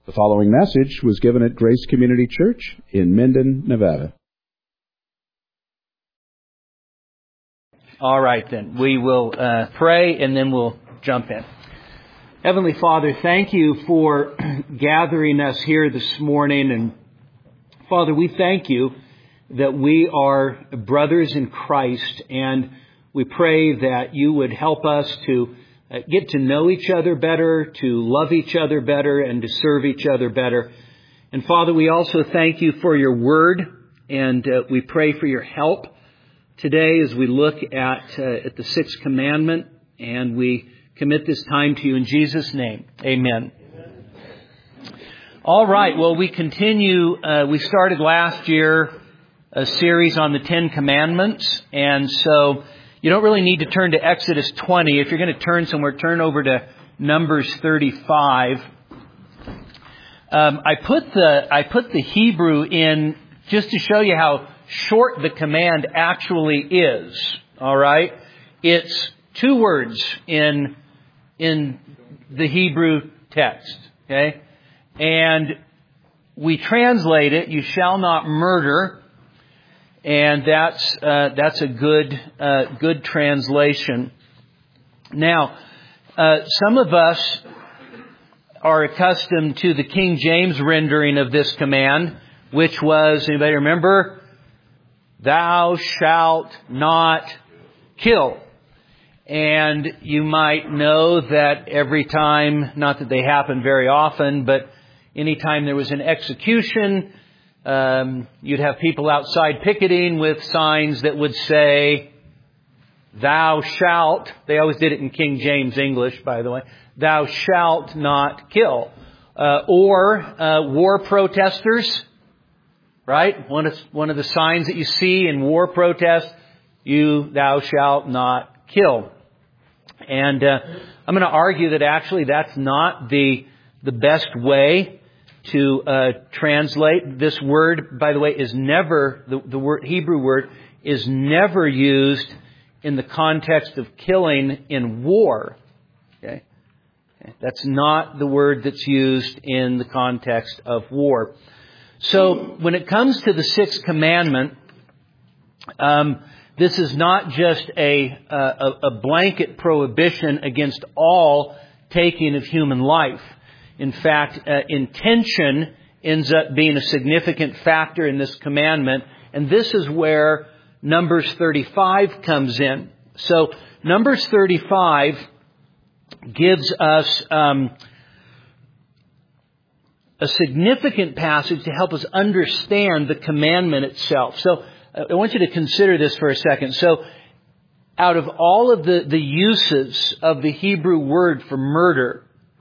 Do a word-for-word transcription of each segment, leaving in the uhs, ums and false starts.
The following message was given at Grace Community Church in Minden, Nevada. All right, then. We will uh, pray, and then we'll jump in. Heavenly Father, thank you for gathering us here this morning. And Father, we thank you that we are brothers in Christ, and we pray that you would help us to uh, get to know each other better, to love each other better, and to serve each other better. And Father, we also thank you for your word, and uh, we pray for your help today as we look at, uh, at the sixth commandment, and we commit this time to you in Jesus' name. Amen. Amen. All right. Well, we continue. Uh, we started last year a series on the Ten Commandments, and so you don't really need to turn to Exodus twenty. If you're going to turn somewhere, turn over to Numbers thirty-five. Um, I put the I put the Hebrew in just to show you how short the command actually is. All right, it's two words in in the Hebrew text. Okay, and we translate it: "You shall not murder." And that's uh, that's a good uh, good translation. Now, uh, some of us are accustomed to the King James rendering of this command, which was, anybody remember? Thou shalt not kill. And you might know that every time, not that they happen very often, but anytime there was an execution, Um, you'd have people outside picketing with signs that would say, thou shalt, they always did it in King James English, by the way, thou shalt not kill. Uh, or uh, war protesters, right? One of, one of the signs that you see in war protests, you, thou shalt not kill. And uh, I'm going to argue that actually that's not the the best way to uh, translate. This word, by the way, is never, the, the word Hebrew word is never used in the context of killing in war. Okay? Okay. That's not the word that's used in the context of war. So when it comes to the sixth commandment, um, this is not just a, a, a blanket prohibition against all taking of human life. In fact, uh, intention ends up being a significant factor in this commandment. And this is where Numbers thirty-five comes in. So Numbers thirty-five gives us um, a significant passage to help us understand the commandment itself. So uh, I want you to consider this for a second. So out of all of the, the uses of the Hebrew word for murder,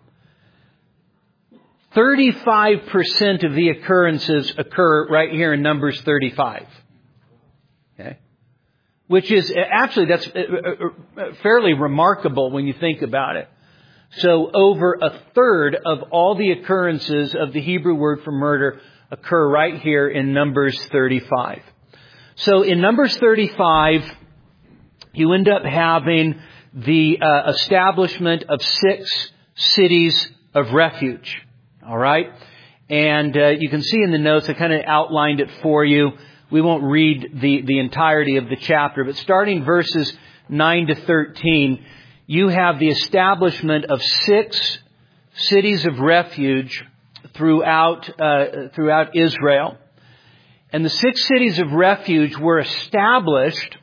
thirty-five percent of the occurrences occur right here in Numbers thirty-five. Okay? Which is, actually, that's fairly remarkable when you think about it. So over a third of all the occurrences of the Hebrew word for murder occur right here in Numbers thirty-five. So in Numbers thirty-five, you end up having the uh, establishment of six cities of refuge. All right. And uh, you can see in the notes, I kind of outlined it for you. We won't read the, the entirety of the chapter, but starting verses nine to thirteen, you have the establishment of six cities of refuge throughout, uh, throughout Israel. And the six cities of refuge were established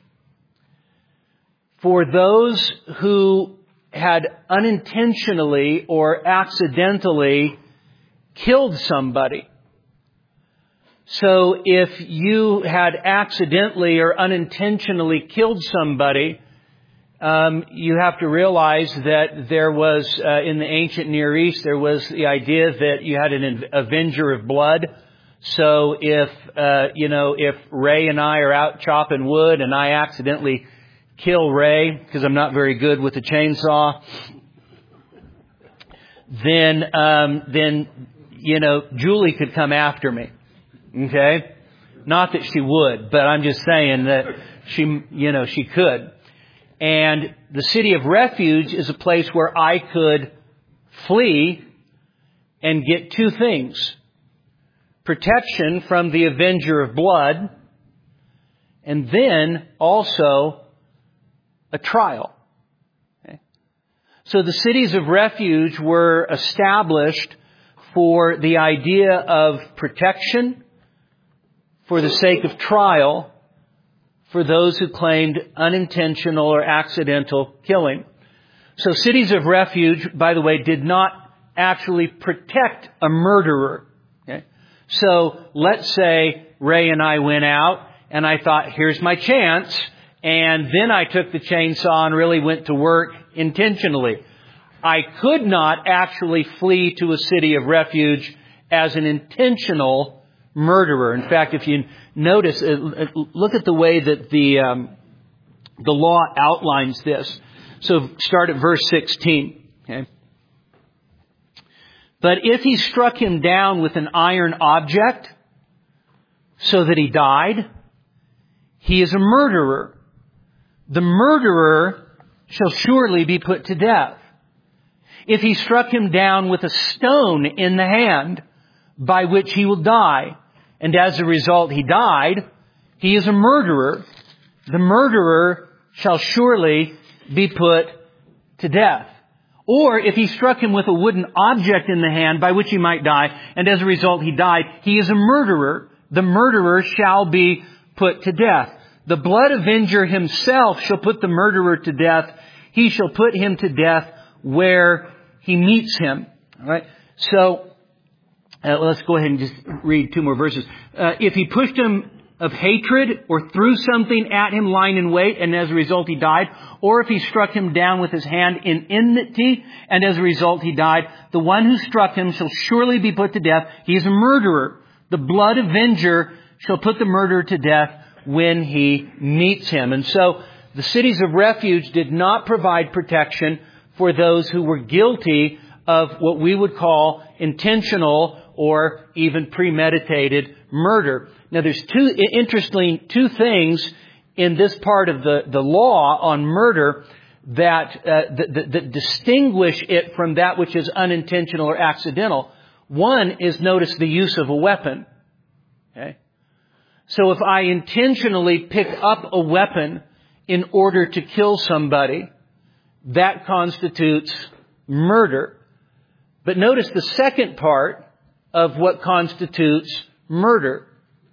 for those who had unintentionally or accidentally killed somebody. So if you had accidentally or unintentionally killed somebody, um, you have to realize that there was, uh, in the ancient Near East, there was the idea that you had an avenger of blood. So if, uh, you know, if Ray and I are out chopping wood and I accidentally kill Ray because I'm not very good with a chainsaw, then, um, then, you know, Julie could come after me. Okay? Not that she would, but I'm just saying that she, you know, she could. And the city of refuge is a place where I could flee and get two things: protection from the avenger of blood, and then also a trial. Okay? So the cities of refuge were established for the idea of protection, for the sake of trial, for those who claimed unintentional or accidental killing. So cities of refuge, by the way, did not actually protect a murderer. Okay? So let's say Ray and I went out and I thought, here's my chance. And then I took the chainsaw and really went to work intentionally. I could not actually flee to a city of refuge as an intentional murderer. In fact, if you notice, look at the way that the um, the law outlines this. So start at verse sixteen. Okay. But if he struck him down with an iron object so that he died, he is a murderer. The murderer shall surely be put to death. If he struck him down with a stone in the hand, by which he will die, and as a result he died, he is a murderer. The murderer shall surely be put to death. Or if he struck him with a wooden object in the hand by which he might die, and as a result he died, he is a murderer. The murderer shall be put to death. The blood avenger himself shall put the murderer to death. He shall put him to death where he meets him. All right. So uh, let's go ahead and just read two more verses. Uh, if he pushed him of hatred or threw something at him lying in wait, and as a result he died, or if he struck him down with his hand in enmity, and as a result he died, the one who struck him shall surely be put to death. He is a murderer. The blood avenger shall put the murderer to death when he meets him. And so the cities of refuge did not provide protection for those who were guilty of what we would call intentional or even premeditated murder. Now there's two, interesting, two things in this part of the, the law on murder that, uh, that, that, that distinguish it from that which is unintentional or accidental. One is, notice, the use of a weapon. Okay? So if I intentionally pick up a weapon in order to kill somebody, that constitutes murder. But notice the second part of what constitutes murder: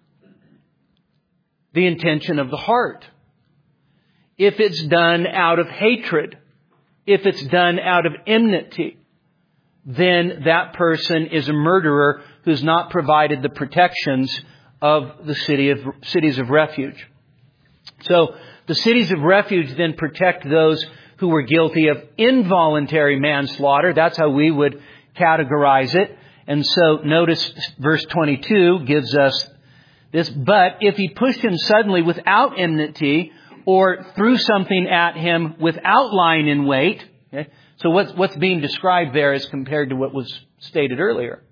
the intention of the heart. If it's done out of hatred, if it's done out of enmity, then that person is a murderer who's not provided the protections of the city of cities of refuge. So the cities of refuge then protect those who were guilty of involuntary manslaughter. That's how we would categorize it. And so notice verse twenty-two gives us this. But if he pushed him suddenly without enmity, or threw something at him without lying in wait. Okay? So what's, what's being described there as compared to what was stated earlier?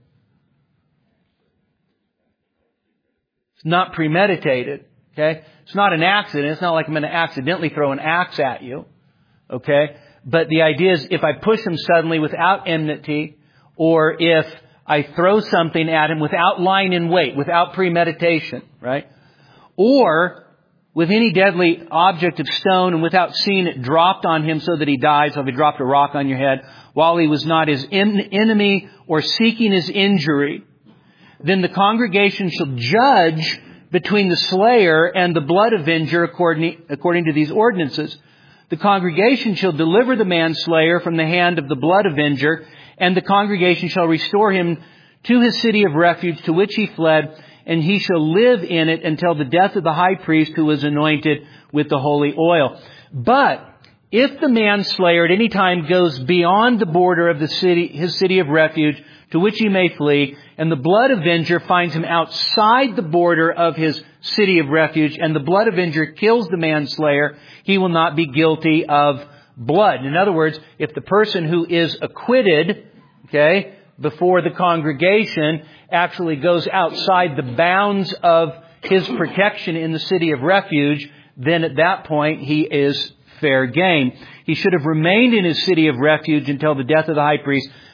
It's not premeditated. Okay? It's not an accident. It's not like I'm going to accidentally throw an axe at you. Okay? But the idea is, if I push him suddenly without enmity, or if I throw something at him without lying in wait, without premeditation, right? Or with any deadly object of stone, and without seeing it dropped on him so that he dies, or if he dropped a rock on your head, while he was not his enemy or seeking his injury, then the congregation shall judge between the slayer and the blood avenger according, according to these ordinances. The congregation shall deliver the manslayer from the hand of the blood avenger, and the congregation shall restore him to his city of refuge to which he fled, and he shall live in it until the death of the high priest who was anointed with the holy oil. But if the manslayer at any time goes beyond the border of the city, his city of refuge, to which he may flee, and the blood avenger finds him outside the border of his city of refuge, and the blood avenger kills the manslayer, he will not be guilty of blood. In other words, if the person who is acquitted, okay, before the congregation actually goes outside the bounds of his protection in the city of refuge, then at that point he is fair game. He should have remained in his city of refuge until the death of the high priest,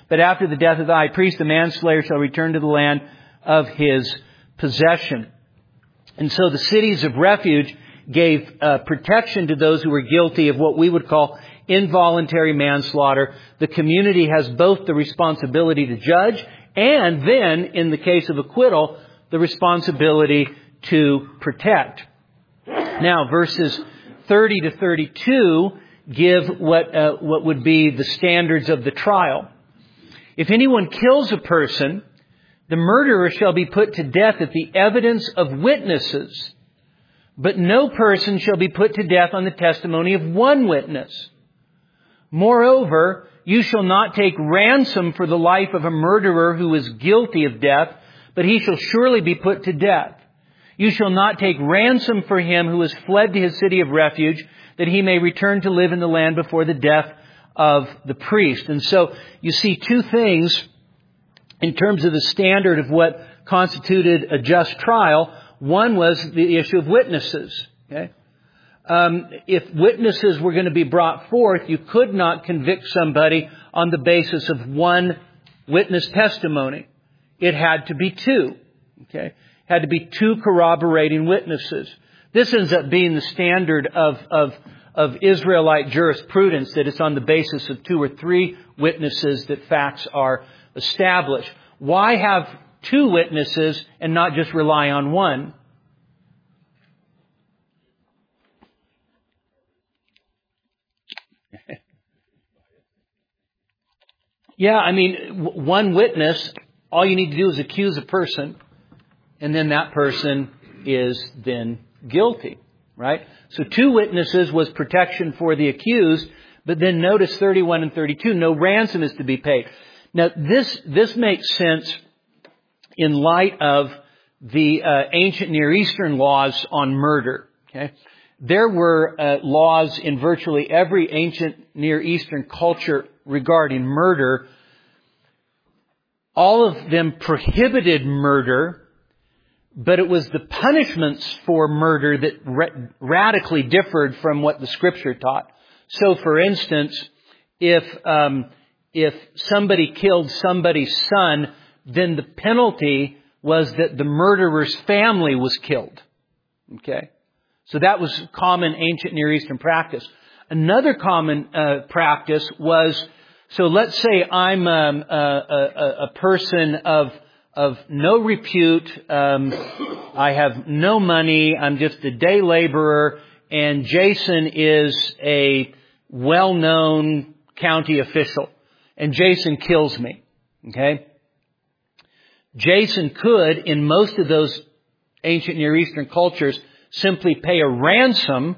But after the death of the high priest, the manslayer shall return to the land of his possession. And so the cities of refuge gave uh, protection to those who were guilty of what we would call involuntary manslaughter. The community has both the responsibility to judge and then, in the case of acquittal, the responsibility to protect. Now, verses thirty to thirty-two give what uh, what would be the standards of the trial. If anyone kills a person, the murderer shall be put to death at the evidence of witnesses, but no person shall be put to death on the testimony of one witness. Moreover, you shall not take ransom for the life of a murderer who is guilty of death, but he shall surely be put to death. You shall not take ransom for him who has fled to his city of refuge, that he may return to live in the land before the death of the priest. And so you see two things in terms of the standard of what constituted a just trial. One was the issue of witnesses. Okay? Um, if witnesses were going to be brought forth, you could not convict somebody on the basis of one witness testimony. It had to be two. Okay? It had to be two corroborating witnesses. This ends up being the standard of, of, of Israelite jurisprudence, that it's on the basis of two or three witnesses that facts are established. Why have two witnesses and not just rely on one? Yeah, I mean, one witness, all you need to do is accuse a person, and then that person is then guilty, right? So two witnesses was protection for the accused, but then notice thirty-one and thirty-two, no ransom is to be paid. Now, this this makes sense in light of the uh, ancient Near Eastern laws on murder. Okay, there were uh, laws in virtually every ancient Near Eastern culture regarding murder. All of them prohibited murder, but it was the punishments for murder that ra- radically differed from what the Scripture taught. So, for instance, if um, if somebody killed somebody's son, then the penalty was that the murderer's family was killed. Okay? So that was common ancient Near Eastern practice. Another common uh, practice was, so let's say I'm um, a, a, a person of of no repute, um, I have no money, I'm just a day laborer, and Jason is a well-known county official, and Jason kills me. Okay? Jason could, in most of those ancient Near Eastern cultures, simply pay a ransom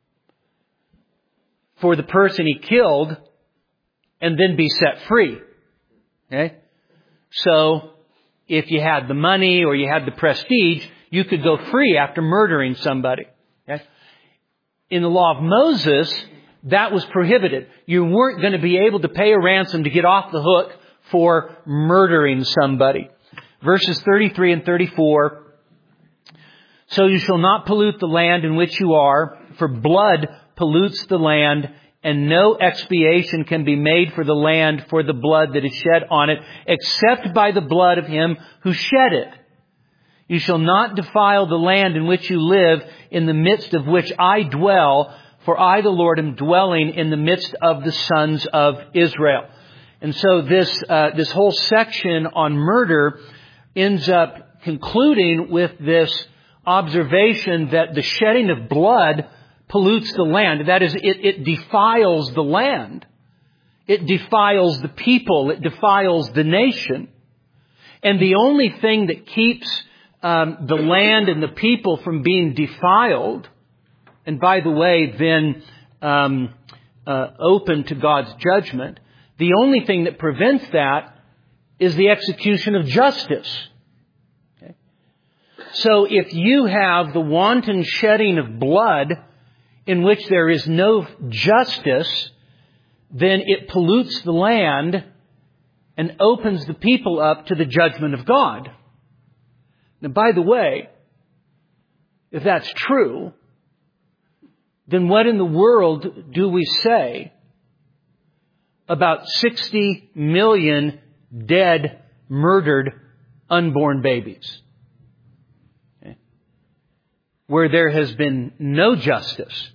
for the person he killed and then be set free. Okay? So, if you had the money or you had the prestige, you could go free after murdering somebody. Okay? In the law of Moses, that was prohibited. You weren't going to be able to pay a ransom to get off the hook for murdering somebody. Verses thirty-three and thirty-four. So you shall not pollute the land in which you are, for blood pollutes the land, and no expiation can be made for the land for the blood that is shed on it, except by the blood of him who shed it. You shall not defile the land in which you live, in the midst of which I dwell, for I, the Lord, am dwelling in the midst of the sons of Israel. And so this uh, this whole section on murder ends up concluding with this observation that the shedding of blood pollutes the land. That is, it, it defiles the land. It defiles the people. It defiles the nation. And the only thing that keeps um, the land and the people from being defiled, and by the way, then um, uh, open to God's judgment, the only thing that prevents that is the execution of justice. Okay? So if you have the wanton shedding of blood in which there is no justice, then it pollutes the land and opens the people up to the judgment of God. Now, by the way, if that's true, then what in the world do we say about sixty million dead, murdered, unborn babies. Okay? Where there has been no justice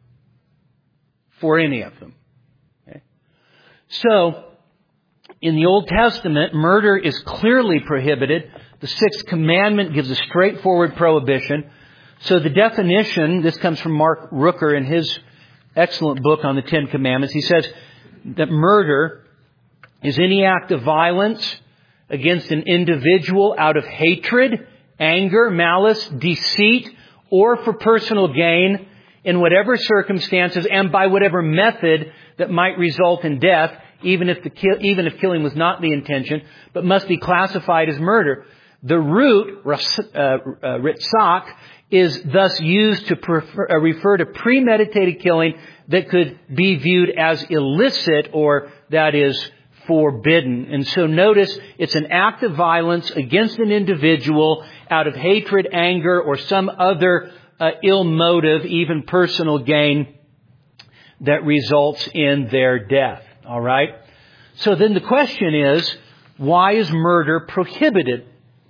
for any of them. Okay? So, in the Old Testament, murder is clearly prohibited. The Sixth Commandment gives a straightforward prohibition. So the definition, this comes from Mark Rooker in his excellent book on the Ten Commandments. He says that murder is any act of violence against an individual out of hatred, anger, malice, deceit, or for personal gain in whatever circumstances and by whatever method that might result in death, even if the kill, even if killing was not the intention, but must be classified as murder. The root, uh, uh, ritzak, is thus used to prefer, uh, refer to premeditated killing that could be viewed as illicit, or that is forbidden. And so notice it's an act of violence against an individual out of hatred, anger, or some other uh, ill motive, even personal gain, that results in their death. All right? So then the question is, why is murder prohibited?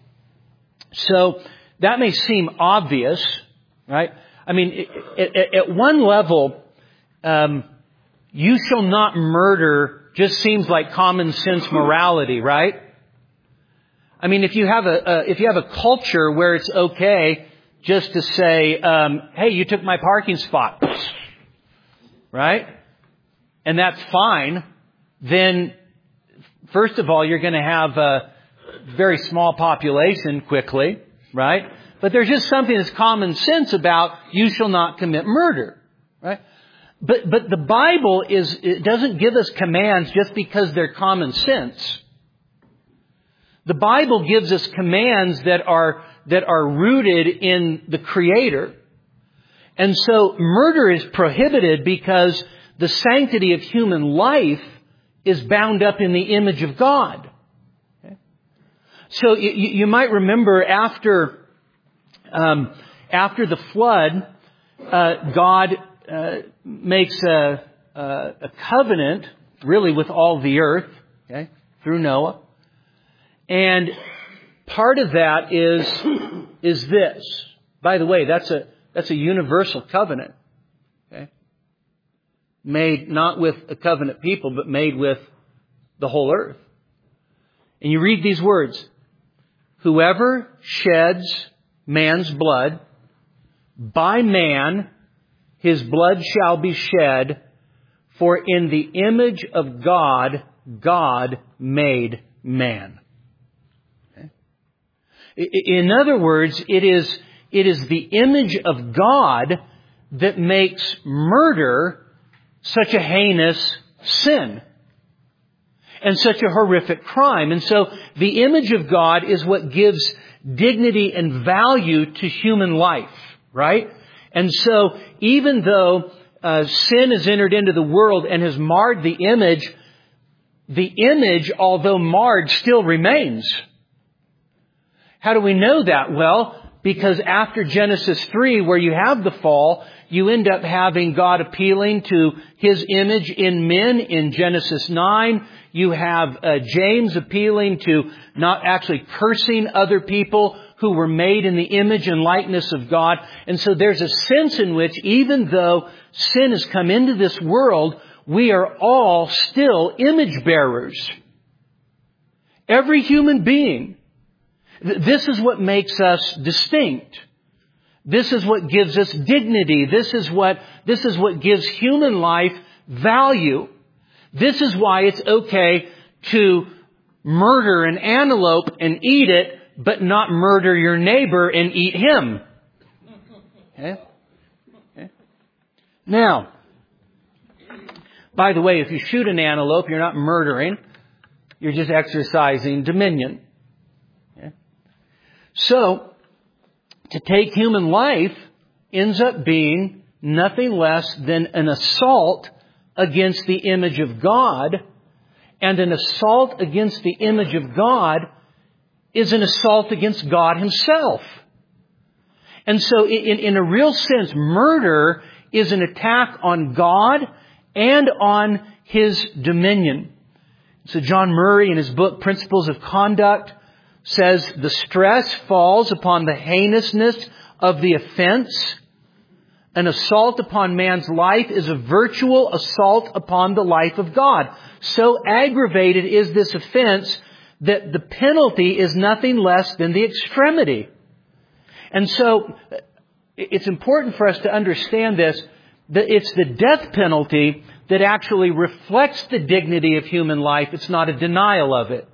So that may seem obvious, right? I mean, at, at one level, um, you shall not murder just seems like common sense morality, right? I mean, if you have a, a if you have a culture where it's okay just to say, um, "Hey, you took my parking spot," right? And that's fine. Then, first of all, you're going to have a very small population quickly, right? But there's just something that's common sense about you shall not commit murder, right? But but the Bible is it doesn't give us commands just because they're common sense. The Bible gives us commands that are that are rooted in the Creator. And so murder is prohibited because the sanctity of human life is bound up in the image of God. Okay? So you, you might remember after um, after the flood, uh, God uh, makes a, a, a covenant, really, with all the earth, okay, through Noah, and part of that is is this. By the way, that's a that's a universal covenant. Okay. Made not with a covenant people, but made with the whole earth. And you read these words: whoever sheds man's blood, by man his blood shall be shed, for in the image of God, God made man. Okay. In other words, it is, it is the image of God that makes murder such a heinous sin and such a horrific crime. And so the image of God is what gives dignity and value to human life, right? And so even though uh, sin has entered into the world and has marred the image, the image, although marred, still remains. How do we know that? Well, because after Genesis three, where you have the fall, you end up having God appealing to His image in men in Genesis nine. You have uh, James appealing to not actually cursing other people who were made in the image and likeness of God. And so there's a sense in which even though sin has come into this world, we are all still image bearers. Every human being. This is what makes us distinct. This is what gives us dignity. This is what, this is what gives human life value. This is why it's okay to murder an antelope and eat it, but not murder your neighbor and eat him. Okay? Okay. Now, by the way, if you shoot an antelope, you're not murdering. You're just exercising dominion. Okay? So, to take human life ends up being nothing less than an assault against the image of God. And an assault against the image of God is an assault against God Himself. And so in, in a real sense, murder is an attack on God and on His dominion. So John Murray, in his book Principles of Conduct, says the stress falls upon the heinousness of the offense. An assault upon man's life is a virtual assault upon the life of God. So aggravated is this offense that the penalty is nothing less than the extremity. And so it's important for us to understand this, that it's the death penalty that actually reflects the dignity of human life. It's not a denial of it.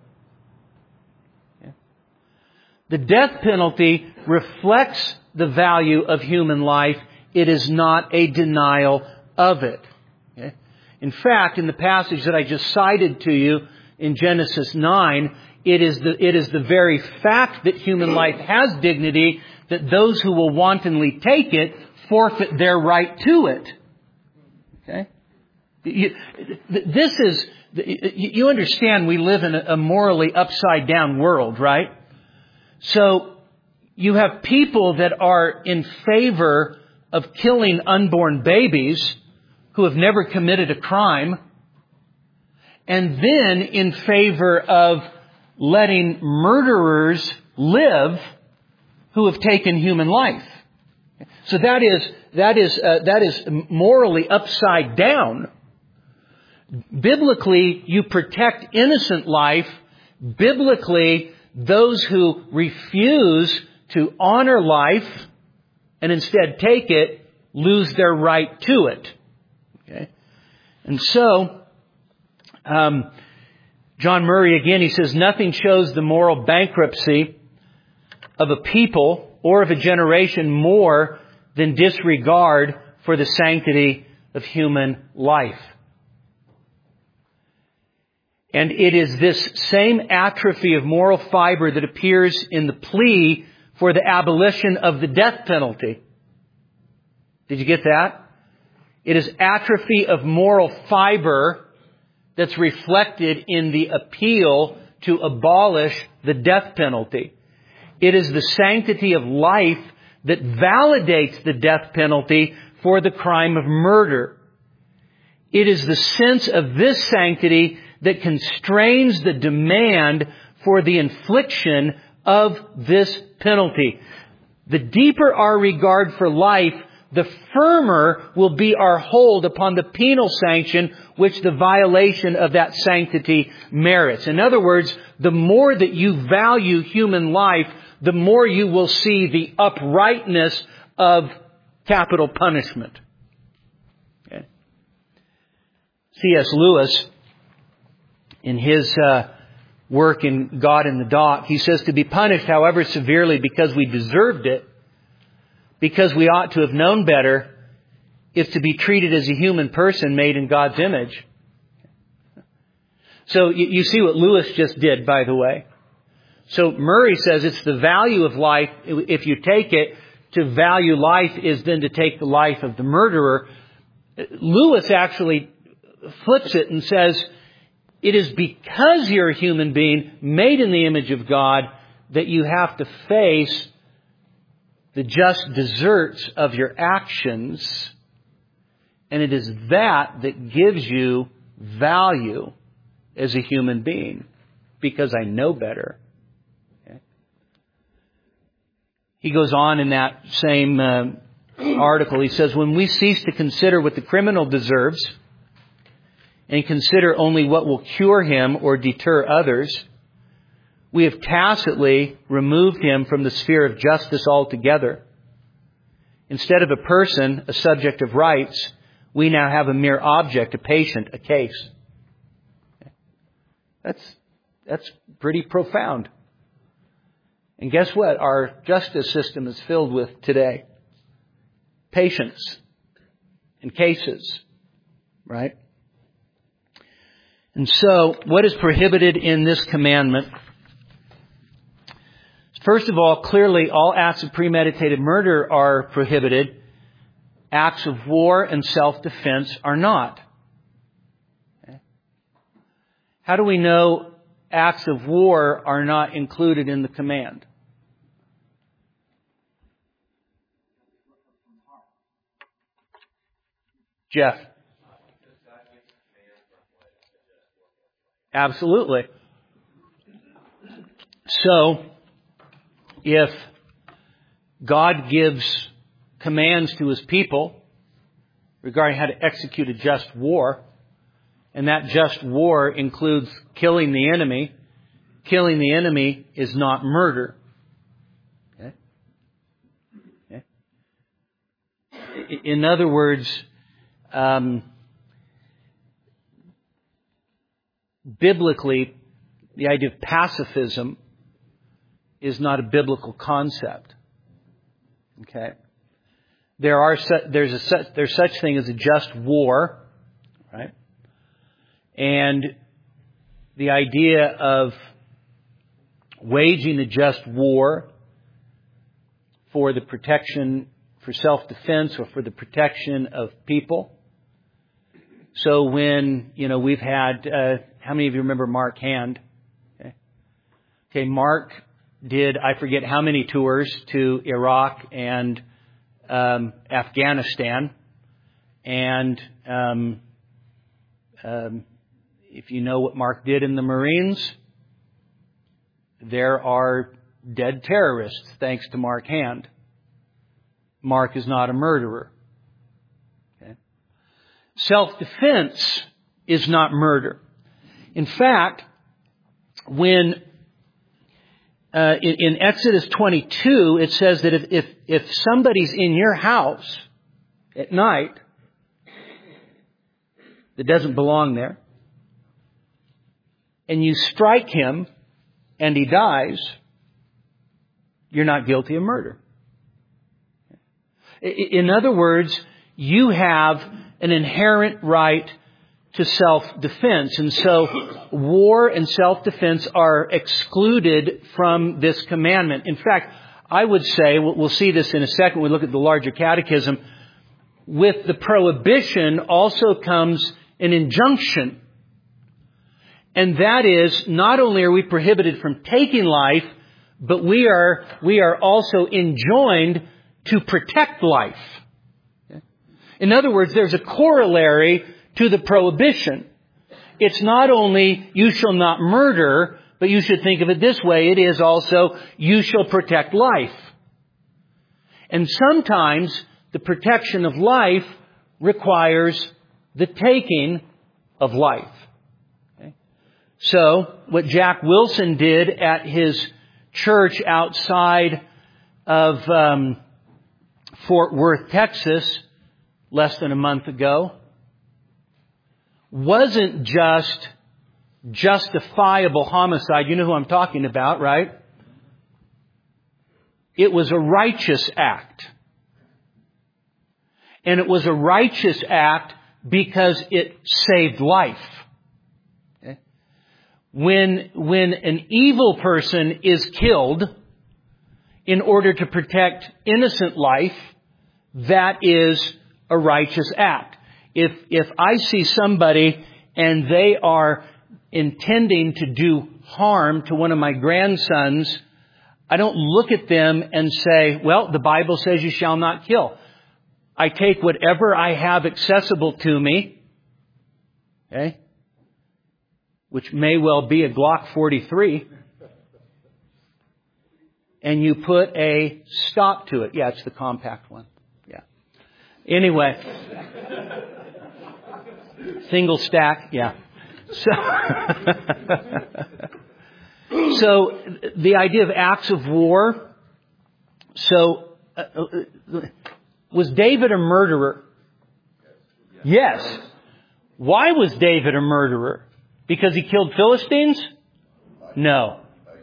The death penalty reflects the value of human life. It is not a denial of it. Okay? In fact, in the passage that I just cited to you in Genesis nine, it is the, it is the very fact that human life has dignity that those who will wantonly take it forfeit their right to it. Okay? You, this is, you understand we live in a morally upside down world, right? So you have people that are in favor of killing unborn babies who have never committed a crime, and then in favor of letting murderers live who have taken human life. So that is that is uh, that is morally upside down. Biblically, you protect innocent life. Biblically, those who refuse to honor life and instead take it lose their right to it. Okay, and so um, John Murray again, he says, nothing shows the moral bankruptcy of a people or of a generation more than disregard for the sanctity of human life. And it is this same atrophy of moral fiber that appears in the plea for the abolition of the death penalty. Did you get that? It is atrophy of moral fiber that's reflected in the appeal to abolish the death penalty. It is the sanctity of life that validates the death penalty for the crime of murder. It is the sense of this sanctity that constrains the demand for the infliction of this penalty. The deeper our regard for life, the firmer will be our hold upon the penal sanction which the violation of that sanctity merits. In other words, the more that you value human life, the more you will see the uprightness of capital punishment. Okay. C S Lewis, in his uh, work in God in the Dock, he says, to be punished, however severely, because we deserved it, because we ought to have known better, is to be treated as a human person made in God's image. So you, you see what Lewis just did, by the way. So Murray says it's the value of life. If you take it, to value life is then to take the life of the murderer. Lewis actually flips it and says, it is because you're a human being made in the image of God that you have to face the just deserts of your actions. And it is that that gives you value as a human being, because I know better. Okay. He goes on in that same uh, article. He says, when we cease to consider what the criminal deserves and consider only what will cure him or deter others, we have tacitly removed him from the sphere of justice altogether. Instead of a person, a subject of rights, we now have a mere object, a patient, a case. That's, that's pretty profound. And guess what? Our justice system is filled with today. Patients and cases. Right? And so, what is prohibited in this commandment? First of all, clearly all acts of premeditated murder are prohibited. Acts of war and self-defense are not. Okay. How do we know acts of war are not included in the command? Jeff. Absolutely. So, if God gives commands to His people regarding how to execute a just war, and that just war includes killing the enemy, killing the enemy is not murder. Okay? Okay? In other words, um, biblically, the idea of pacifism is not a biblical concept. Okay, there are su- there's a su- there's such thing as a just war, right? And the idea of waging a just war for the protection, for self-defense, or for the protection of people. So when, you know, we've had, uh, how many of you remember Mark Hand? Okay, okay Mark did, I forget how many tours to Iraq and um, Afghanistan. And um, um, if you know what Mark did in the Marines, there are dead terrorists thanks to Mark Hand. Mark is not a murderer. Okay. Self-defense is not murder. In fact, when Uh, in, in Exodus twenty-two, it says that if, if, if somebody's in your house at night that doesn't belong there, and you strike him and he dies, you're not guilty of murder. In other words, you have an inherent right to self-defense. And so war and self-defense are excluded from this commandment. In fact, I would say, we'll see this in a second when we look at the larger catechism, with the prohibition also comes an injunction. And that is, not only are we prohibited from taking life, but we are, we are also enjoined to protect life. In other words, there's a corollary to the prohibition. It's not only you shall not murder, but you should think of it this way. It is also you shall protect life. And sometimes the protection of life requires the taking of life. Okay? So what Jack Wilson did at his church outside of um, Fort Worth, Texas, less than a month ago, wasn't just justifiable homicide. You know who I'm talking about, right? It was a righteous act. And it was a righteous act because it saved life. Okay? When, when an evil person is killed in order to protect innocent life, that is a righteous act. If, if I see somebody and they are intending to do harm to one of my grandsons, I don't look at them and say, well, the Bible says you shall not kill. I take whatever I have accessible to me, okay, which may well be a Glock forty-three, and you put a stop to it. Yeah, it's the compact one. Yeah. Anyway. Single stack, yeah. So, so the idea of acts of war. So, uh, was David a murderer? Yes. Why was David a murderer? Because he killed Philistines? No.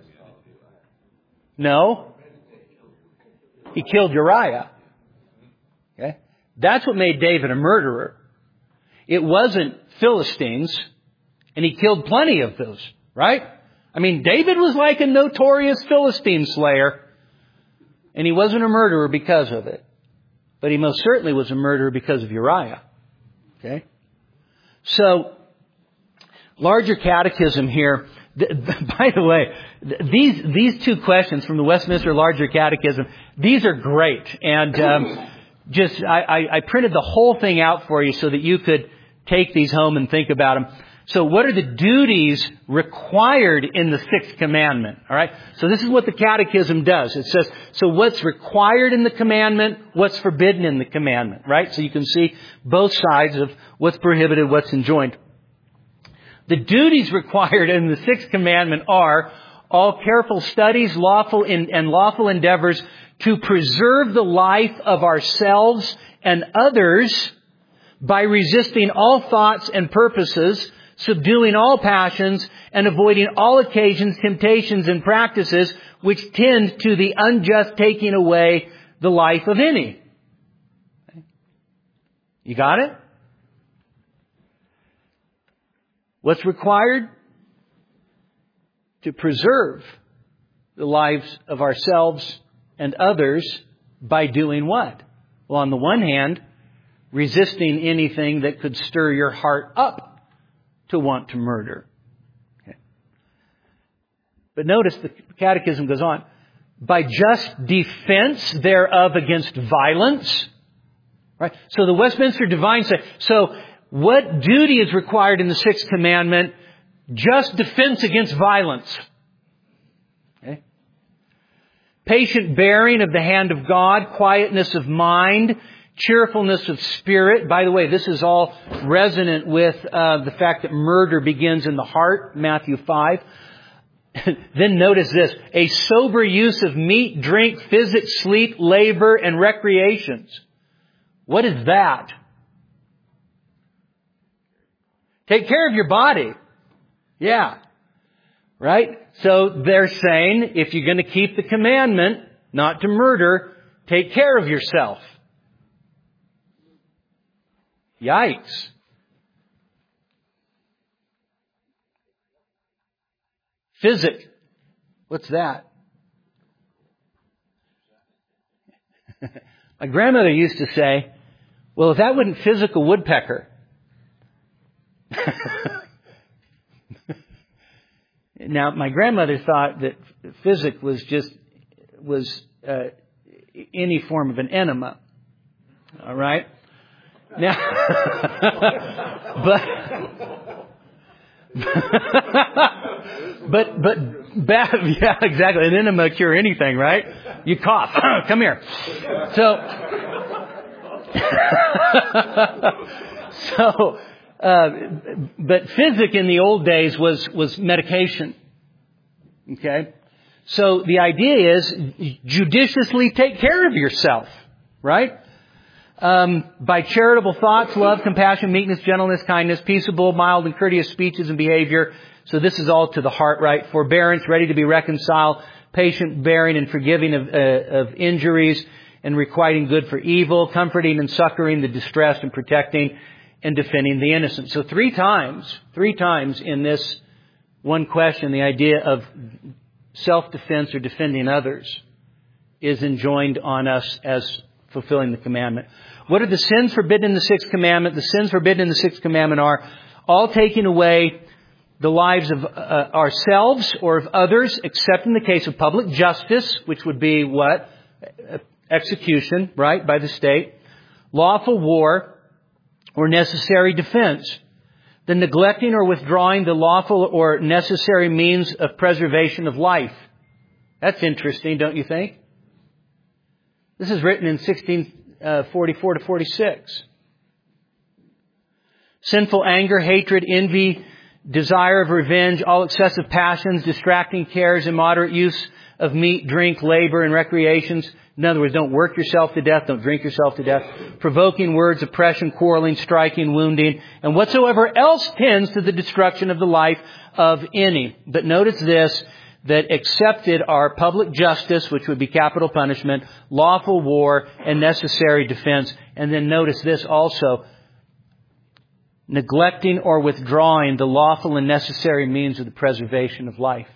No. He killed Uriah. Okay. That's what made David a murderer. It wasn't Philistines, and he killed plenty of those, right? I mean, David was like a notorious Philistine slayer, and he wasn't a murderer because of it. But he most certainly was a murderer because of Uriah. Okay? So, larger catechism here. By the way, these these two questions from the Westminster Larger Catechism, these are great. And um, just, I, I, I printed the whole thing out for you so that you could take these home and think about them. So what are the duties required in the sixth commandment? All right. So this is what the Catechism does. It says, so what's required in the commandment, what's forbidden in the commandment, right? So you can see both sides of what's prohibited, what's enjoined. The duties required in the sixth commandment are all careful studies, lawful in, and lawful endeavors to preserve the life of ourselves and others by resisting all thoughts and purposes, subduing all passions, and avoiding all occasions, temptations, and practices which tend to the unjust taking away the life of any. You got it? What's required? To preserve the lives of ourselves and others by doing what? Well, on the one hand, resisting anything that could stir your heart up to want to murder. Okay. But notice the Catechism goes on. By just defense thereof against violence. Right? So the Westminster Divines say, so what duty is required in the sixth commandment? Just defense against violence. Okay. Patient bearing of the hand of God, quietness of mind, cheerfulness of spirit. By the way, this is all resonant with uh, the fact that murder begins in the heart, Matthew five. Then notice this, a sober use of meat, drink, physic, sleep, labor, and recreations. What is that? Take care of your body. Yeah. Right? So they're saying, if you're going to keep the commandment not to murder, take care of yourself. Yikes. Physic. What's that? My grandmother used to say, well, if that wasn't physical woodpecker. Now, my grandmother thought that physic was just, was uh, any form of an enema. All right? Now, but, but, but, bad, yeah, exactly. An enema cure anything, right? You cough. Come here. So, so, uh, but physic in the old days was, was medication. Okay? So the idea is judiciously take care of yourself, right? Um, by charitable thoughts, love, compassion, meekness, gentleness, kindness, peaceable, mild, and courteous speeches and behavior. So this is all to the heart, right? Forbearance, ready to be reconciled, patient, bearing, and forgiving of, uh, of injuries, and requiting good for evil, comforting and succoring the distressed, and protecting and defending the innocent. So three times, three times in this one question, the idea of self-defense or defending others is enjoined on us as fulfilling the commandment. What are the sins forbidden in the sixth commandment? The sins forbidden in the sixth commandment are all taking away the lives of uh, ourselves or of others, except in the case of public justice, which would be what? Execution, right, by the state. Lawful war or necessary defense. The neglecting or withdrawing the lawful or necessary means of preservation of life. That's interesting, don't you think? This is written in sixteen forty-four to forty-six. Sinful anger, hatred, envy, desire of revenge, all excessive passions, distracting cares, immoderate use of meat, drink, labor, and recreations. In other words, don't work yourself to death, don't drink yourself to death. Provoking words, oppression, quarreling, striking, wounding, and whatsoever else tends to the destruction of the life of any. But notice this, that accepted are public justice, which would be capital punishment, lawful war, and necessary defense. And then notice this also, neglecting or withdrawing the lawful and necessary means of the preservation of life.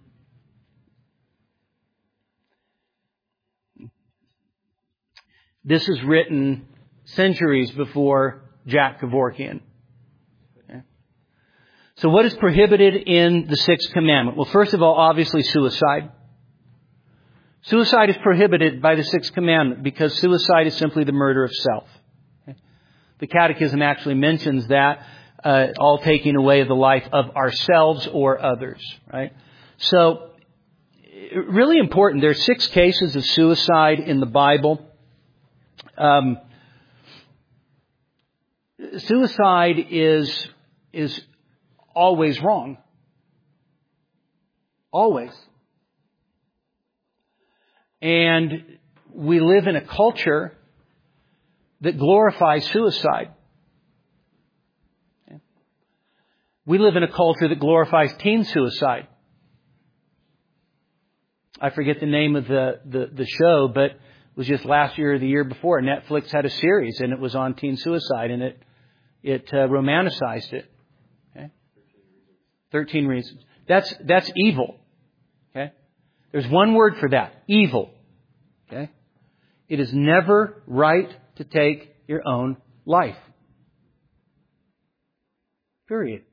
This is written centuries before Jack Kevorkian. Okay. So what is prohibited in the sixth commandment? Well, first of all, obviously suicide. Suicide is prohibited by the sixth commandment because suicide is simply the murder of self. Okay. The Catechism actually mentions that uh, all taking away the life of ourselves or others, right? So, really important. There are six cases of suicide in the Bible. Um, suicide is is always wrong. Always. And we live in a culture that glorifies suicide. We live in a culture that glorifies teen suicide. I forget the name of the, the, the show, but it was just last year or the year before. Netflix had a series, and it was on teen suicide, and it it uh, romanticized it. Okay? Thirteen reasons. That's that's evil. Okay? There's one word for that: evil. Okay? It is never right to take your own life. Period.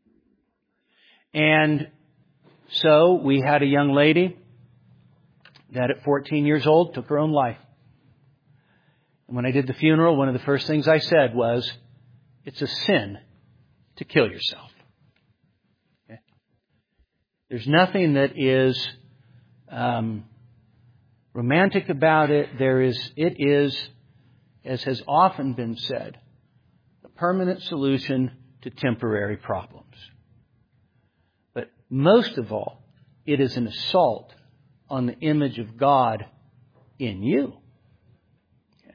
And so we had a young lady that at fourteen years old took her own life. And when I did the funeral, one of the first things I said was, it's a sin to kill yourself. Okay? There's nothing that is um, romantic about it. There is, it is, as has often been said, a permanent solution to temporary problems. But most of all, it is an assault on the image of God in you. Okay.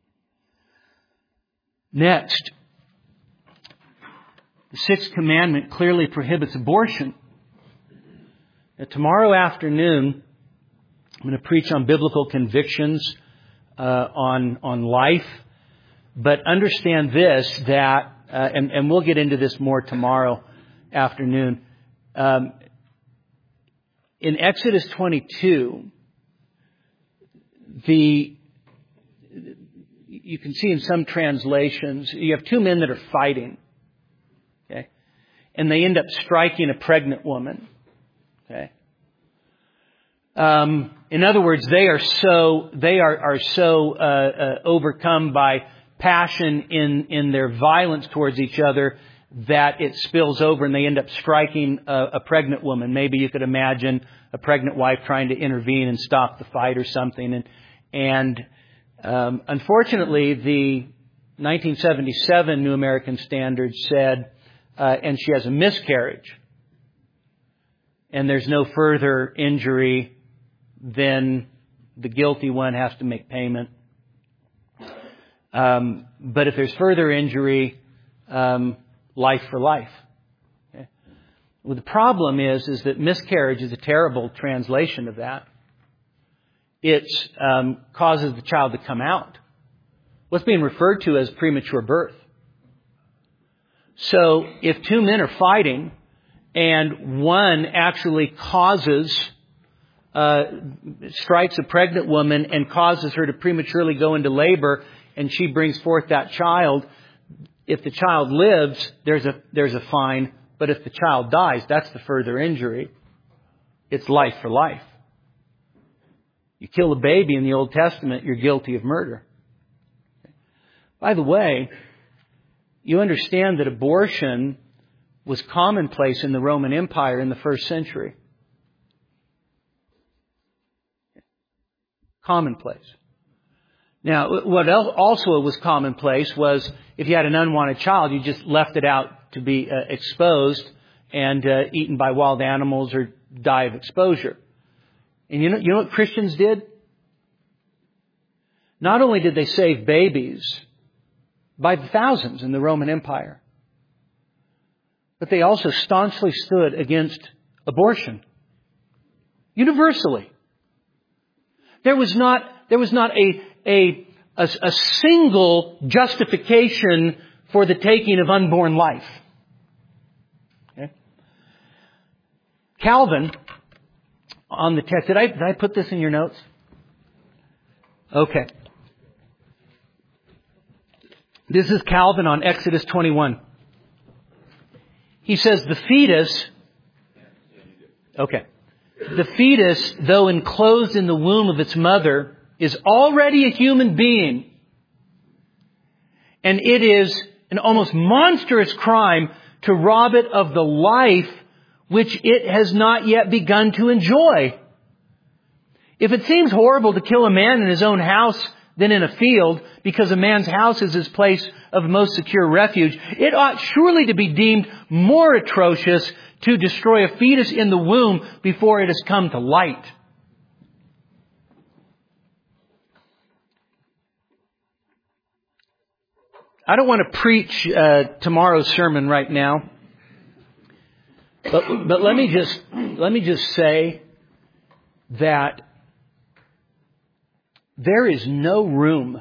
Next, the sixth commandment clearly prohibits abortion. Now, tomorrow afternoon, I'm going to preach on biblical convictions uh, on on life. But understand this, that, uh, and, and we'll get into this more tomorrow afternoon. Um, In Exodus twenty-two, the you can see in some translations, you have two men that are fighting, okay, and they end up striking a pregnant woman, okay. Um, in other words, they are so they are are so uh, uh, overcome by passion in in their violence towards each other that it spills over and they end up striking a, a pregnant woman. Maybe you could imagine a pregnant wife trying to intervene and stop the fight or something. And, and um, unfortunately, the nineteen seventy-seven New American Standard said, uh, and she has a miscarriage, and there's no further injury, then the guilty one has to make payment. Um, but if there's further injury, um, life for life. Okay. Well, the problem is, is that miscarriage is a terrible translation of that. It um, causes the child to come out. What's being referred to as premature birth. So if two men are fighting and one actually causes, uh, strikes a pregnant woman and causes her to prematurely go into labor, and she brings forth that child, if the child lives, there's a there's a fine. But if the child dies, that's the further injury. It's life for life. You kill a baby in the Old Testament, you're guilty of murder. By the way, you understand that abortion was commonplace in the Roman Empire in the first century. Commonplace. Now, what else also was commonplace was if you had an unwanted child, you just left it out to be uh, exposed and uh, eaten by wild animals or die of exposure. And you know, you know what Christians did? Not only did they save babies by the thousands in the Roman Empire, but they also staunchly stood against abortion. Universally. There was not, there was not a A, a, a single justification for the taking of unborn life. Okay. Calvin, on the text, did I, did I put this in your notes? Okay. This is Calvin on Exodus twenty-one. He says the fetus, okay, the fetus, though enclosed in the womb of its mother, is already a human being. And it is an almost monstrous crime to rob it of the life which it has not yet begun to enjoy. If it seems horrible to kill a man in his own house than in a field, because a man's house is his place of most secure refuge, it ought surely to be deemed more atrocious to destroy a fetus in the womb before it has come to light. I don't want to preach uh, tomorrow's sermon right now, but but let me just let me just say that there is no room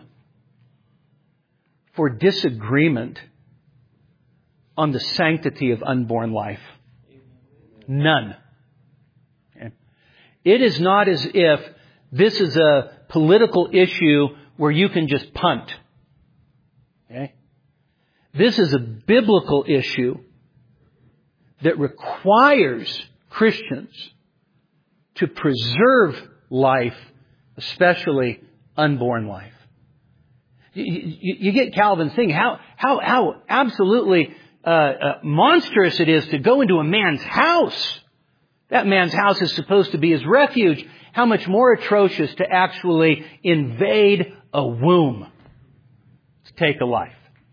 for disagreement on the sanctity of unborn life. None. Okay. It is not as if this is a political issue where you can just punt. Okay. This is a biblical issue that requires Christians to preserve life, especially unborn life. You, you, you get Calvin's thing, how, how, how absolutely uh, uh, monstrous it is to go into a man's house. That man's house is supposed to be his refuge. How much more atrocious to actually invade a womb to take a life.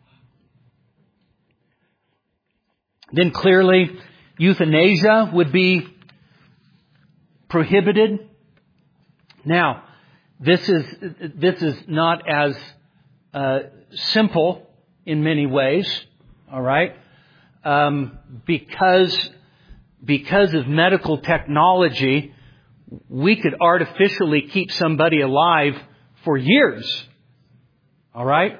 Then clearly, euthanasia would be prohibited. Now, this is this is not as uh, simple in many ways, all right? Um, because because of medical technology, we could artificially keep somebody alive for years, all right?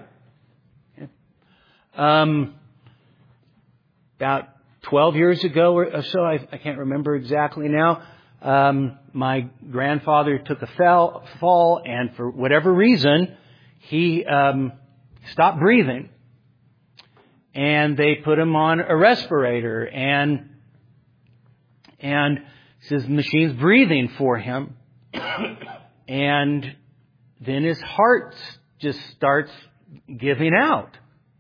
Um, about twelve years ago or so, I, I can't remember exactly now. Um, my grandfather took a fell, fall, and for whatever reason, he um, stopped breathing. And they put him on a respirator, and and his machine's breathing for him. And then his heart just starts giving out.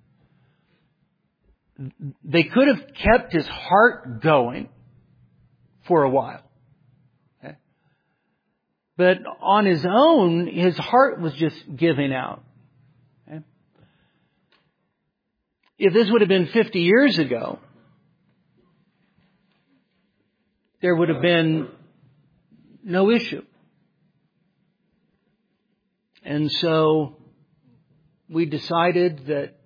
They could have kept his heart going for a while. Okay? But on his own, his heart was just giving out. Okay? If this would have been fifty years ago, there would have been no issue. And so we decided that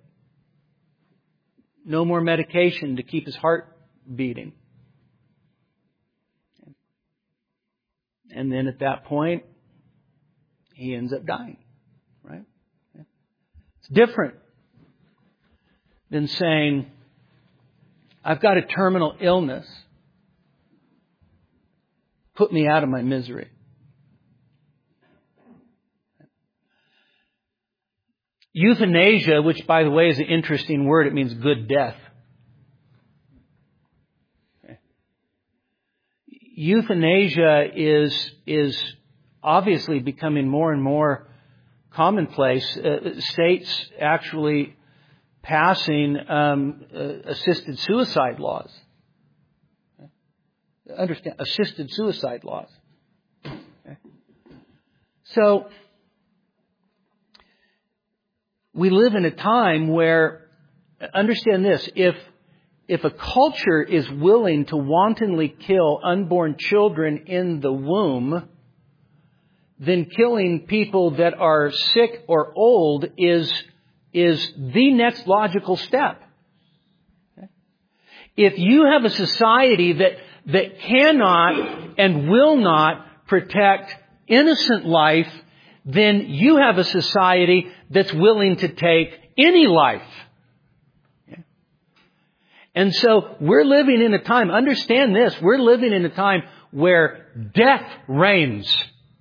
no more medication to keep his heart beating. And then at that point, he ends up dying. Right? It's different than saying, I've got a terminal illness. Put me out of my misery. Euthanasia, which by the way is an interesting word, it means good death. Okay. Euthanasia is is obviously becoming more and more commonplace. Uh, states actually passing um, uh, assisted suicide laws. Okay. Understand, assisted suicide laws. Okay. So we live in a time where, understand this, if if a culture is willing to wantonly kill unborn children in the womb, then killing people that are sick or old is, is the next logical step. Okay? If you have a society that, that cannot and will not protect innocent life, then you have a society that's willing to take any life. Okay? And so we're living in a time, understand this, we're living in a time where death reigns.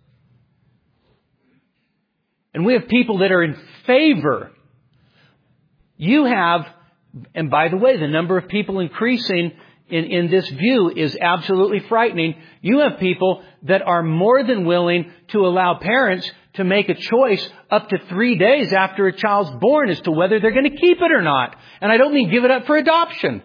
And we have people that are in favor. You have, and by the way, the number of people increasing in, in this view is absolutely frightening. You have people that are more than willing to allow parents to make a choice up to three days after a child's born as to whether they're going to keep it or not. And I don't mean give it up for adoption.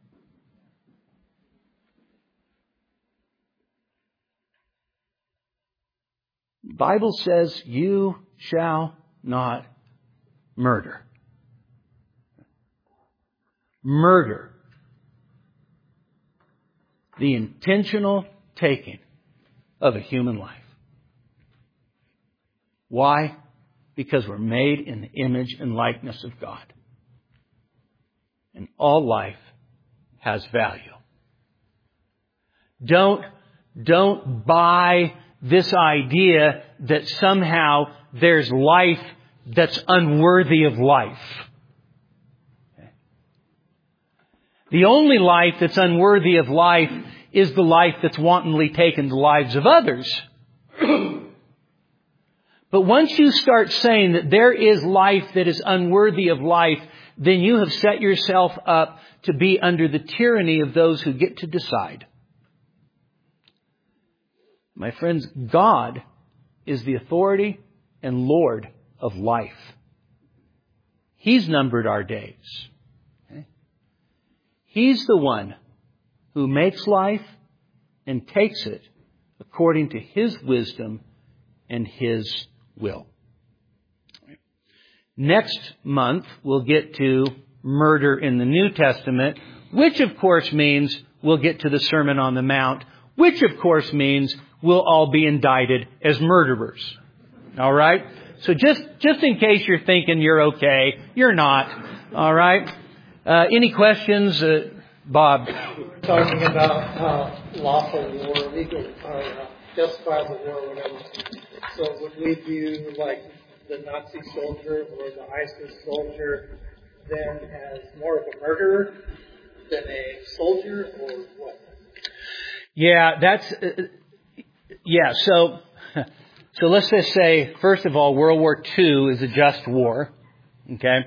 The Bible says, you shall not murder. Murder. The intentional taking of a human life. Why? Because we're made in the image and likeness of God. And all life has value. Don't, don't buy this idea that somehow there's life that's unworthy of life. The only life that's unworthy of life is the life that's wantonly taken the lives of others. But once you start saying that there is life that is unworthy of life, then you have set yourself up to be under the tyranny of those who get to decide. My friends, God is the authority and Lord of life. He's numbered our days. Okay? He's the one who makes life and takes it according to His wisdom and His will. Next month, we'll get to murder in the New Testament, which of course means we'll get to the Sermon on the Mount, which of course means we'll all be indicted as murderers. All right? So just, just in case you're thinking you're okay, you're not. All right? Uh, any questions? Uh, Bob? We're talking about uh, lawful war, legal, or uh, justifiable war, whatever. So would we view like the Nazi soldier or the ISIS soldier then as more of a murderer than a soldier, or what? Yeah, that's uh, yeah. So, so let's just say, first of all, World War Two is a just war. Okay.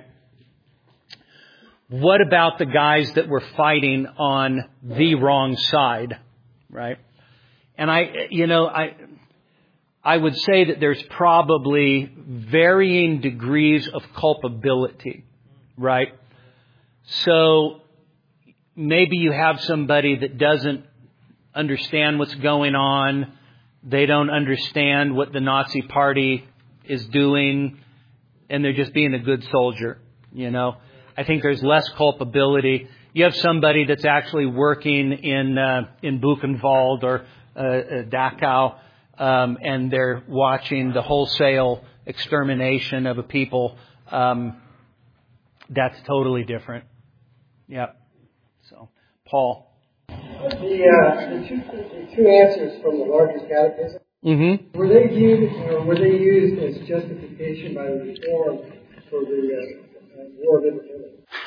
What about the guys that were fighting on the wrong side, right? And I, you know, I, I would say that there's probably varying degrees of culpability, right? So maybe you have somebody that doesn't understand what's going on. They don't understand what the Nazi party is doing, and they're just being a good soldier, you know. I think there's less culpability. You have somebody that's actually working in uh, in Buchenwald or uh, uh, Dachau, um, and they're watching the wholesale extermination of a people. Um, that's totally different. Yeah. So, Paul. The, uh, the, two, the two answers from the largest catechism, Mm-hmm. were they viewed or were they used as justification by the Reform for the uh, uh, War of Independence?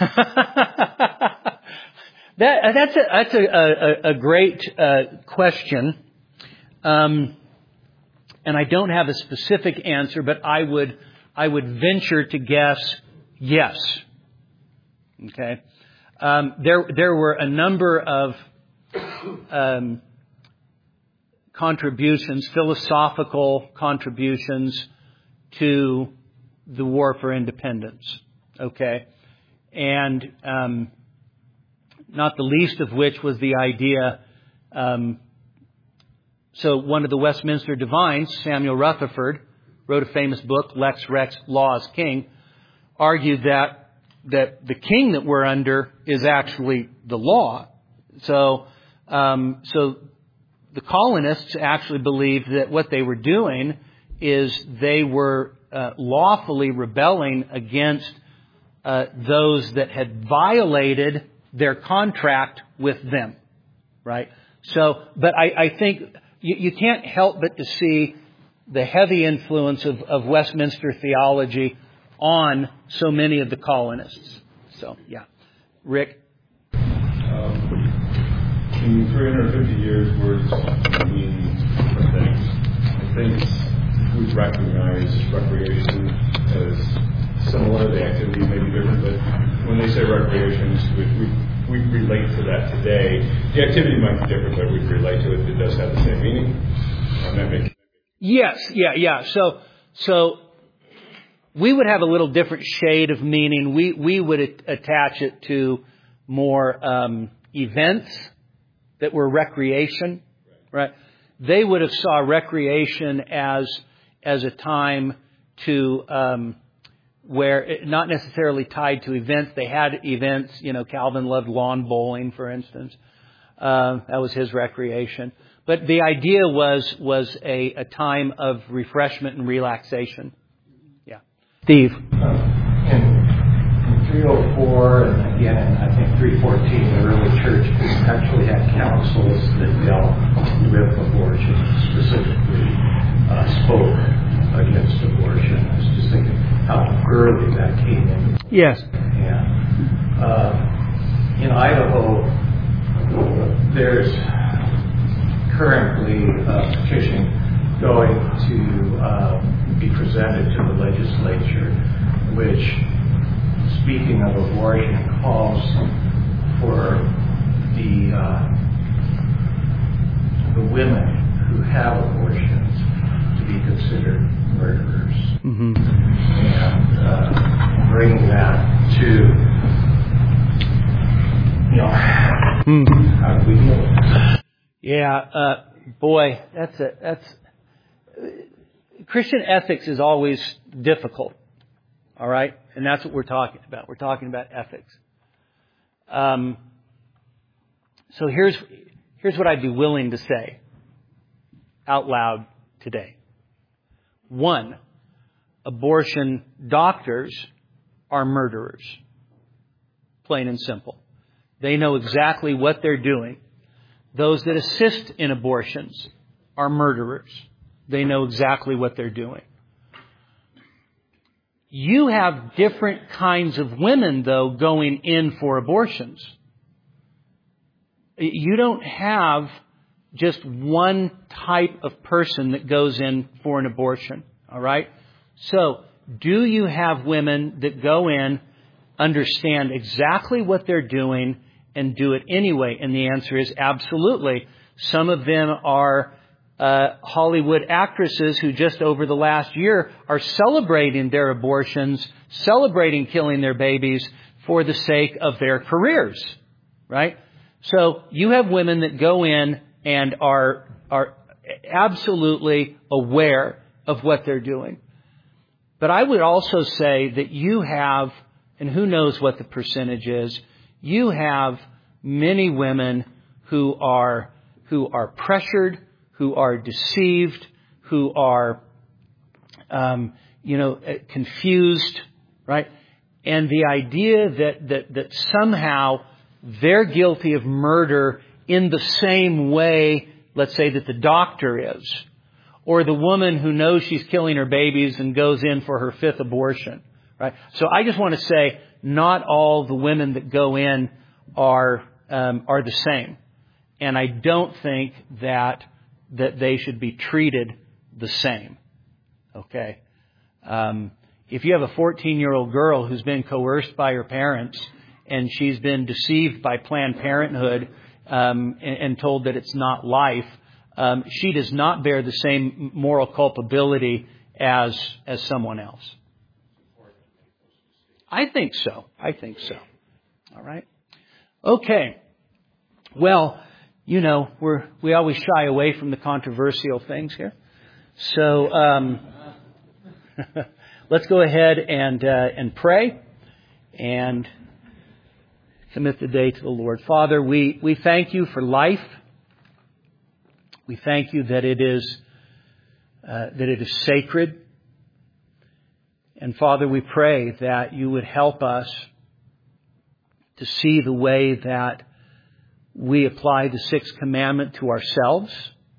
that that's a that's a a, a great uh, question, um, and I don't have a specific answer, but I would I would venture to guess yes. Okay, um, there there were a number of um, contributions, philosophical contributions to the War for Independence. Okay. And um, not the least of which was the idea. Um, so one of the Westminster Divines, Samuel Rutherford, wrote a famous book, Lex Rex, Law as King, argued that that the king that we're under is actually the law. So um, so the colonists actually believed that what they were doing is they were uh, lawfully rebelling against Uh, those that had violated their contract with them, right? So, but I, I think you, you can't help but to see the heavy influence of, of Westminster theology on so many of the colonists. So, yeah. Rick? Um, in three hundred fifty years, words mean different things. I think we recognize recreation as similar, the activity may be different, but when they say recreations, we, we, we relate to that today. The activity might be different, but we relate to it. It does have the same meaning. Um, that makes Yes, yeah, yeah. So, So we would have a little different shade of meaning. We we would attach it to more um, events that were recreation, right? They would have saw recreation as as a time to um, where it, not necessarily tied to events. They had events. You know, Calvin loved lawn bowling, for instance. Uh, that was his recreation. But the idea was was a, a time of refreshment and relaxation. Yeah, Steve. Uh, in, in three oh four and again in I think three fourteen, the early church actually had councils that dealt with abortion, specifically uh, spoke against abortion. I was just thinking how early that came in. Yes. And uh, in Idaho, there's currently a petition going to uh, be presented to the legislature, which, speaking of abortion, calls for the uh, the women who have abortions to be considered murderers, Mm-hmm. and uh, bringing that to, you know, Mm. how do we deal with it? Yeah, uh, boy, that's a, that's Christian ethics is always difficult. All right, and that's what we're talking about. We're talking about ethics. Um, so here's here's what I'd be willing to say out loud today. One, abortion doctors are murderers. Plain and simple. They know exactly what they're doing. Those that assist in abortions are murderers. They know exactly what they're doing. You have different kinds of women, though, going in for abortions. You don't have just one type of person that goes in for an abortion. All right? So, do you have women that go in, understand exactly what they're doing, and do it anyway? And the answer is absolutely. Some of them are uh, Hollywood actresses who just over the last year are celebrating their abortions, celebrating killing their babies for the sake of their careers, right? So you have women that go in and are are absolutely aware of what they're doing. But I would also say that you have, and who knows what the percentage is, you have many women who are who are pressured, who are deceived, who are, um, you know, confused, right? And the idea that that that somehow they're guilty of murder in the same way, let's say, that the doctor is, or the woman who knows she's killing her babies and goes in for her fifth abortion, right? So I just want to say, not all the women that go in are um, are the same, and I don't think that that they should be treated the same. Okay, um, if you have a fourteen-year-old girl who's been coerced by her parents and she's been deceived by Planned Parenthood um, and, and told that it's not life, um, she does not bear the same moral culpability as as someone else. I think so. I think so. All right. Okay. Well, you know, we're we always shy away from the controversial things here. So um, let's go ahead and uh, and pray and commit the day to the Lord. Father, we, we thank you for life. We thank you that it is uh, that it is sacred. And Father, we pray that you would help us to see the way that we apply the sixth commandment to ourselves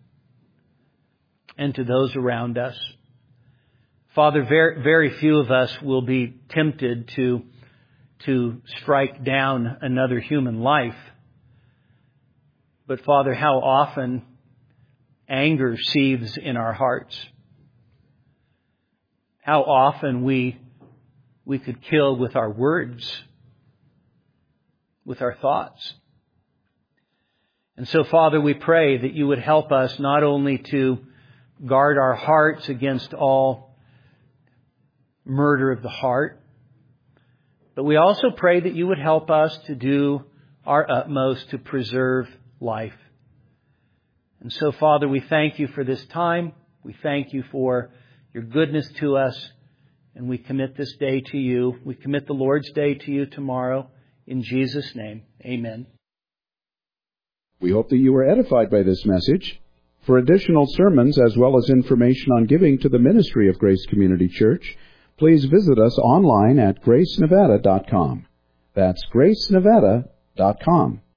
and to those around us. Father, very, very few of us will be tempted to, to strike down another human life. But Father, how often anger seethes in our hearts. How often we we could kill with our words, with our thoughts. And so, Father, we pray that you would help us not only to guard our hearts against all murder of the heart. But we also pray that you would help us to do our utmost to preserve life. And so, Father, we thank you for this time. We thank you for your goodness to us. And we commit this day to you. We commit the Lord's Day to you tomorrow. In Jesus' name, amen. We hope that you were edified by this message. For additional sermons as well as information on giving to the ministry of Grace Community Church, please visit us online at grace nevada dot com. That's grace nevada dot com.